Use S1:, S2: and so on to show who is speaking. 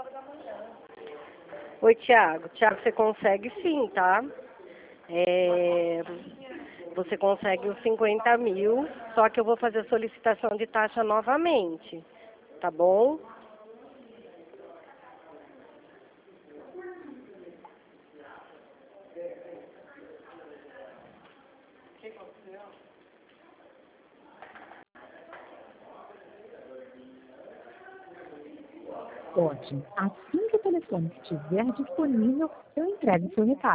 S1: Oi, Tiago. Tiago, você consegue sim, tá? Você consegue os 50 mil, só que eu vou fazer a solicitação de taxa novamente, tá bom?
S2: Ótimo. Assim que o telefone estiver disponível, eu entrego seu recado.